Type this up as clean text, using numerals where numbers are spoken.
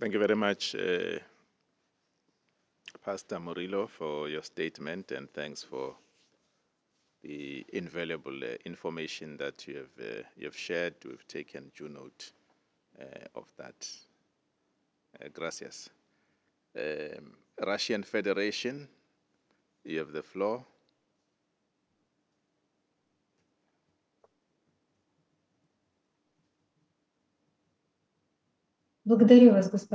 Thank you very much, Pastor Murillo, for your statement, and thanks for the invaluable information that you have shared. We've taken due note of that. Gracias. Russian Federation, you have the floor. Благодарю вас, господин